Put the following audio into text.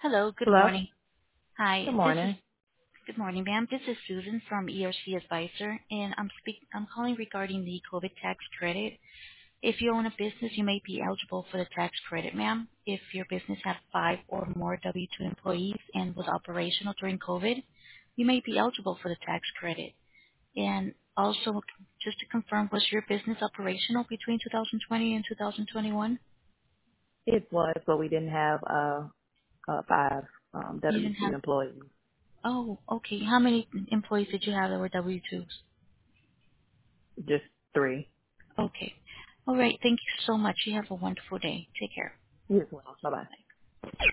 Hello, good Hello? morning. Hi, Good this is morning. good morning, ma'am. This is Susan from ERC Advisor, and I'm calling regarding the COVID tax credit. If you own a business, you may be eligible for the tax credit, ma'am. If your business has 5 or more W-2 employees and was operational during COVID, you may be eligible for the tax credit. And also, just to confirm, was your business operational between 2020 and 2021? It was, but we didn't have five You didn't W-2 have. employees, Oh, okay. How many employees did you have that were W-2s? just three. Okay. All right. Thank you so much. You have a wonderful day. Take care. You as well. Bye-bye.